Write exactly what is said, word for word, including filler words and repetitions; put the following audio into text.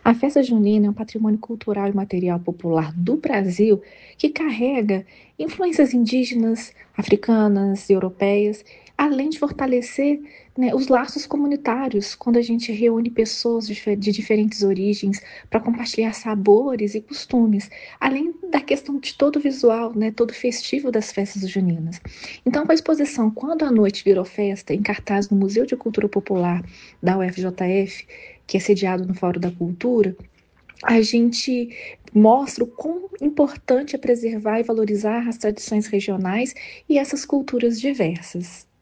A festa junina é um patrimônio cultural e material popular do Brasil que carrega influências indígenas, africanas, europeias, além de fortalecer, né, os laços comunitários, quando a gente reúne pessoas de, de diferentes origens para compartilhar sabores e costumes, além da questão de todo o visual, né, todo festivo das festas juninas. Então, com a exposição Quando a Noite Virou Festa, em cartaz no Museu de Cultura Popular da U F J F, que é sediado no Fórum da Cultura, a gente mostra o quão importante é preservar e valorizar as tradições regionais e essas culturas diversas.